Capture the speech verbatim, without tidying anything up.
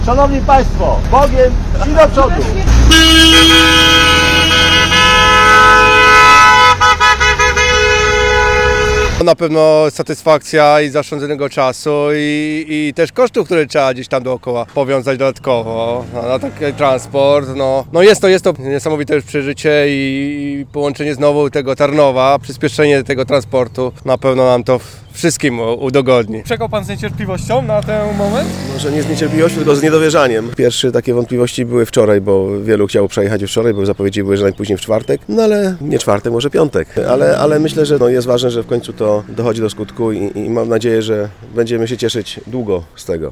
Szanowni Państwo, Bogiem i do przodu! Na pewno satysfakcja i zaoszczędzonego czasu i, i też kosztów, które trzeba gdzieś tam dookoła powiązać dodatkowo na, na taki transport. No, no jest to, jest to niesamowite już przeżycie i, i połączenie znowu tego Tarnowa, przyspieszenie tego transportu na pewno nam to wszystkim udogodni. Czekał Pan z niecierpliwością na ten moment? Może nie z niecierpliwością, tylko z niedowierzaniem. Pierwsze takie wątpliwości były wczoraj, bo wielu chciało przejechać już wczoraj, bo zapowiedzi były, że najpóźniej w czwartek. No ale nie czwartek, może piątek. Ale, ale myślę, że no jest ważne, że w końcu to dochodzi do skutku i, i mam nadzieję, że będziemy się cieszyć długo z tego.